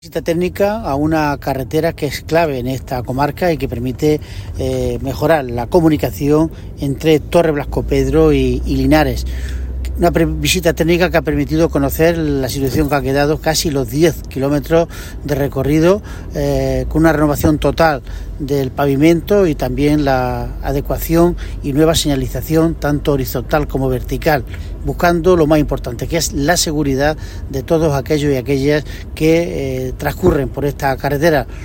Visita técnica a una carretera que es clave en esta comarca y que permite mejorar la comunicación entre Torre Blasco Pedro y Linares. Una visita técnica que ha permitido conocer la situación que ha quedado casi los 10 kilómetros de recorrido, con una renovación total del pavimento y también la adecuación y nueva señalización tanto horizontal como vertical, buscando lo más importante, que es la seguridad de todos aquellos y aquellas que transcurren por esta carretera.